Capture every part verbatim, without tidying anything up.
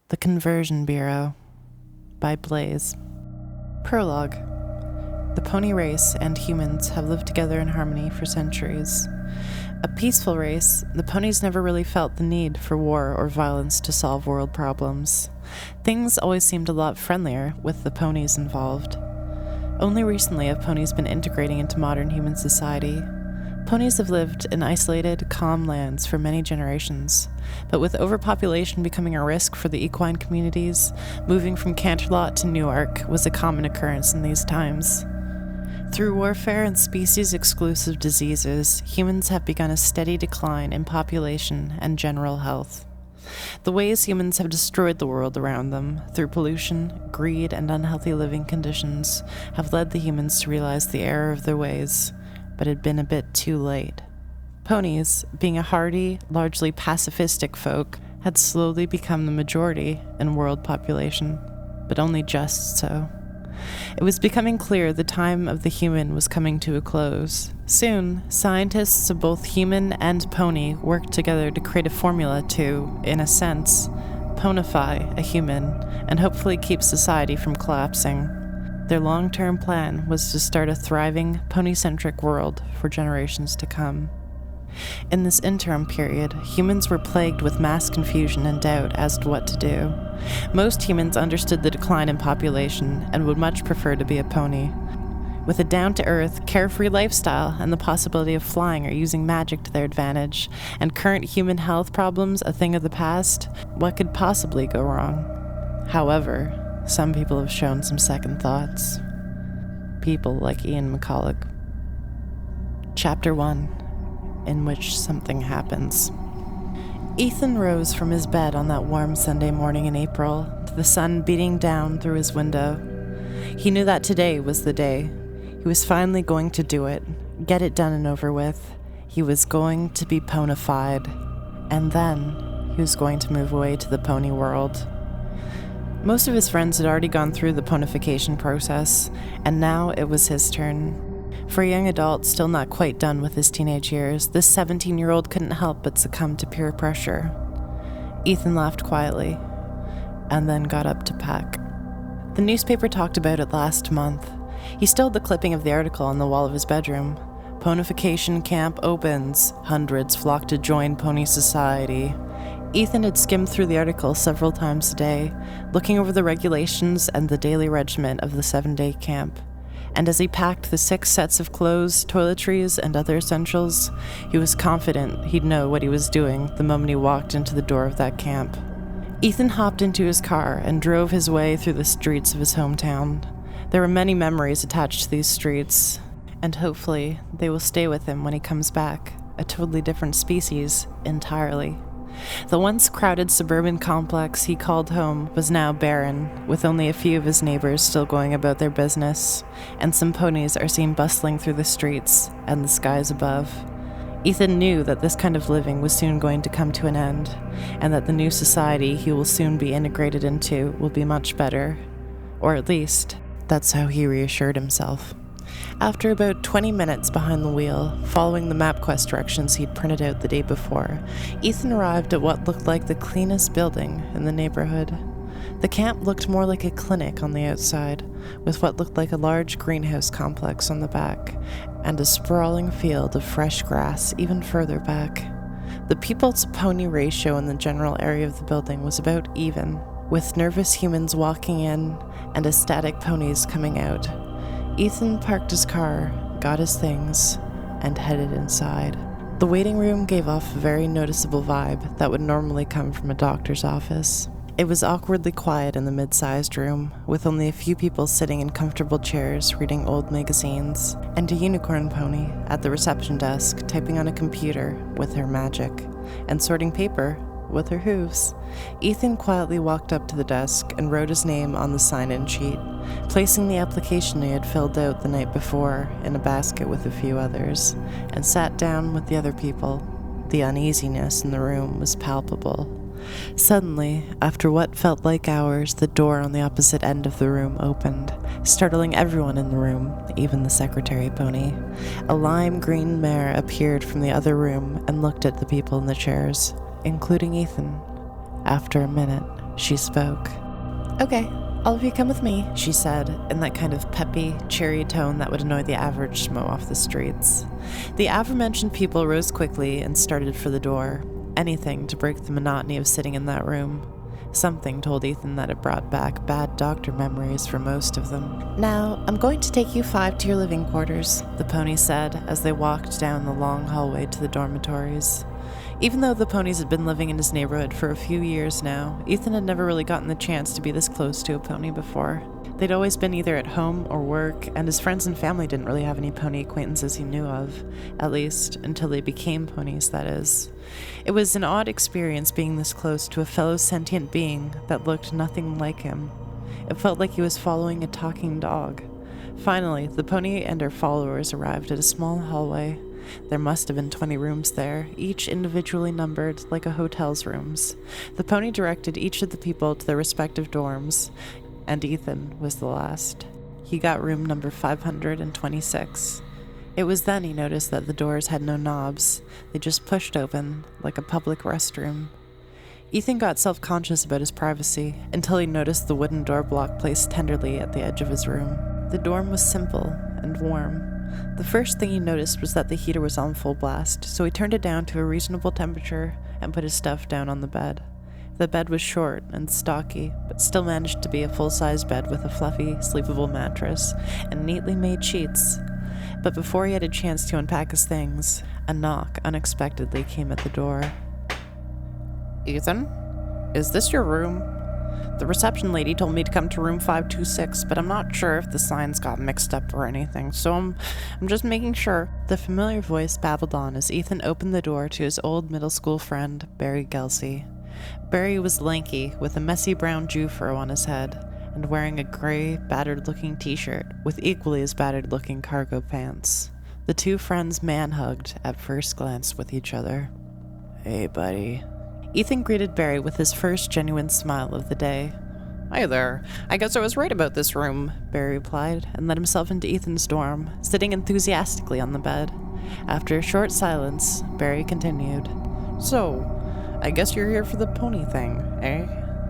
The Conversion Bureau by Blaze. Prologue. The pony race and humans have lived together in harmony for centuries. A peaceful race, the ponies never really felt the need for war or violence to solve world problems. Things always seemed a lot friendlier with the ponies involved. Only recently have ponies been integrating into modern human society. Ponies have lived in isolated, calm lands for many generations, but with overpopulation becoming a risk for the equine communities, moving from Canterlot to Newark was a common occurrence in these times. Through warfare and species-exclusive diseases, humans have begun a steady decline in population and general health. The ways humans have destroyed the world around them, through pollution, greed, and unhealthy living conditions, have led the humans to realize the error of their ways, but had been a bit too late. Ponies, being a hardy, largely pacifistic folk, had slowly become the majority in world population, but only just so. It was becoming clear the time of the human was coming to a close. Soon, scientists of both human and pony worked together to create a formula to, in a sense, ponify a human and hopefully keep society from collapsing. Their long-term plan was to start a thriving, pony-centric world for generations to come. In this interim period, humans were plagued with mass confusion and doubt as to what to do. Most humans understood the decline in population and would much prefer to be a pony. With a down-to-earth, carefree lifestyle and the possibility of flying or using magic to their advantage, and current human health problems a thing of the past, what could possibly go wrong? However, some people have shown some second thoughts. People like Ian McCulloch. Chapter one, in which something happens. Ethan rose from his bed on that warm Sunday morning in April, to the sun beating down through his window. He knew that today was the day. He was finally going to do it, get it done and over with. He was going to be ponified, and then he was going to move away to the pony world. Most of his friends had already gone through the ponification process, and now it was his turn. For a young adult still not quite done with his teenage years, this seventeen-year-old couldn't help but succumb to peer pressure. Ethan laughed quietly, and then got up to pack. The newspaper talked about it last month. He still had the clipping of the article on the wall of his bedroom. Ponification camp opens. Hundreds flock to join Pony Society. Ethan had skimmed through the article several times a day, looking over the regulations and the daily regimen of the seven-day camp. And as he packed the six sets of clothes, toiletries, and other essentials, he was confident he'd know what he was doing the moment he walked into the door of that camp. Ethan hopped into his car and drove his way through the streets of his hometown. There were many memories attached to these streets, and hopefully they will stay with him when he comes back, a totally different species entirely. The once crowded suburban complex he called home was now barren, with only a few of his neighbors still going about their business, and some ponies are seen bustling through the streets and the skies above. Ethan knew that this kind of living was soon going to come to an end, and that the new society he will soon be integrated into will be much better. Or at least, that's how he reassured himself. After about twenty minutes behind the wheel, following the MapQuest directions he'd printed out the day before, Ethan arrived at what looked like the cleanest building in the neighborhood. The camp looked more like a clinic on the outside, with what looked like a large greenhouse complex on the back, and a sprawling field of fresh grass even further back. The people-to-pony ratio in the general area of the building was about even, with nervous humans walking in and ecstatic ponies coming out. Ethan parked his car, got his things, and headed inside. The waiting room gave off a very noticeable vibe that would normally come from a doctor's office. It was awkwardly quiet in the mid-sized room, with only a few people sitting in comfortable chairs reading old magazines, and a unicorn pony at the reception desk typing on a computer with her magic, and sorting paper with her hooves. Ethan quietly walked up to the desk and wrote his name on the sign-in sheet, placing the application he had filled out the night before in a basket with a few others, and sat down with the other people. The uneasiness in the room was palpable. Suddenly, after what felt like hours, the door on the opposite end of the room opened, startling everyone in the room, even the secretary pony. A lime green mare appeared from the other room and looked at the people in the chairs, including Ethan. After a minute, she spoke. "Okay, all of you come with me," she said, in that kind of peppy, cheery tone that would annoy the average schmo off the streets. The aforementioned people rose quickly and started for the door. Anything to break the monotony of sitting in that room. Something told Ethan that it brought back bad doctor memories for most of them. "Now, I'm going to take you five to your living quarters," the pony said as they walked down the long hallway to the dormitories. Even though the ponies had been living in his neighborhood for a few years now, Ethan had never really gotten the chance to be this close to a pony before. They'd always been either at home or work, and his friends and family didn't really have any pony acquaintances he knew of, at least until they became ponies, that is. It was an odd experience being this close to a fellow sentient being that looked nothing like him. It felt like he was following a talking dog. Finally, the pony and her followers arrived at a small hallway. There must have been twenty rooms there, each individually numbered like a hotel's rooms. The pony directed each of the people to their respective dorms, and Ethan was the last. He got room number five hundred twenty-six. It was then he noticed that the doors had no knobs. They just pushed open, like a public restroom. Ethan got self-conscious about his privacy, until he noticed the wooden door block placed tenderly at the edge of his room. The dorm was simple and warm. The first thing he noticed was that the heater was on full blast, so he turned it down to a reasonable temperature and put his stuff down on the bed. The bed was short and stocky, but still managed to be a full-size bed with a fluffy, sleepable mattress and neatly made sheets. But before he had a chance to unpack his things, a knock unexpectedly came at the door. "Ethan, is this your room? The reception lady told me to come to room five two six, but I'm not sure if the signs got mixed up or anything, so I'm, I'm just making sure." The familiar voice babbled on as Ethan opened the door to his old middle school friend, Barry Gelsey. Barry was lanky, with a messy brown Jew furrow on his head, and wearing a gray, battered-looking t-shirt with equally as battered-looking cargo pants. The two friends man-hugged at first glance with each other. "Hey, buddy." Ethan greeted Barry with his first genuine smile of the day. "Hi there. I guess I was right about this room," Barry replied, and let himself into Ethan's dorm, sitting enthusiastically on the bed. After a short silence, Barry continued. "So, I guess you're here for the pony thing, eh?"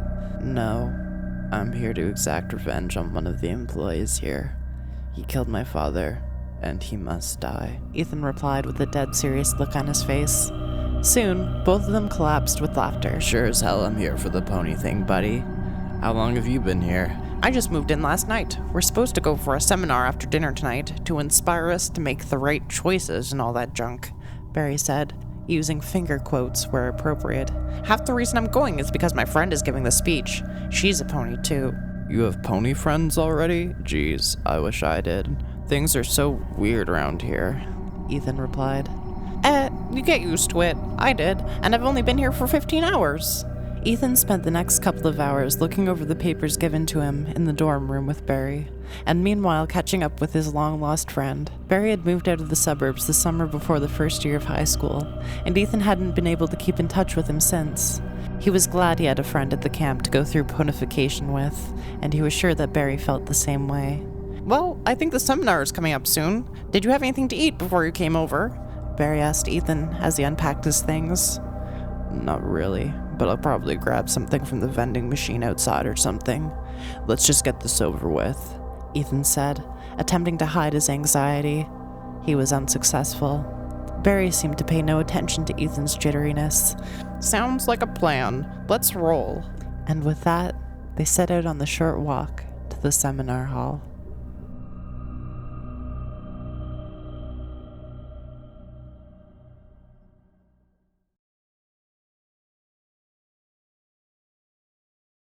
"No. I'm here to exact revenge on one of the employees here. He killed my father, and he must die," Ethan replied with a dead serious look on his face. Soon, both of them collapsed with laughter. "Sure as hell I'm here for the pony thing, buddy. How long have you been here?" "I just moved in last night. We're supposed to go for a seminar after dinner tonight to inspire us to make the right choices and all that junk," Barry said, using finger quotes where appropriate. "Half the reason I'm going is because my friend is giving the speech. She's a pony, too." "You have pony friends already? Jeez, I wish I did. Things are so weird around here," Ethan replied. Eh, you get used to it. I did, and I've only been here for fifteen hours. Ethan spent the next couple of hours looking over the papers given to him in the dorm room with Barry, and meanwhile catching up with his long-lost friend. Barry had moved out of the suburbs the summer before the first year of high school, and Ethan hadn't been able to keep in touch with him since. He was glad he had a friend at the camp to go through ponification with, and he was sure that Barry felt the same way. "Well, I think the seminar is coming up soon. Did you have anything to eat before you came over?" Barry asked Ethan as he unpacked his things. "Not really, but I'll probably grab something from the vending machine outside or something. Let's just get this over with," Ethan said, attempting to hide his anxiety. He was unsuccessful. Barry seemed to pay no attention to Ethan's jitteriness. "Sounds like a plan. Let's roll." And with that, they set out on the short walk to the seminar hall.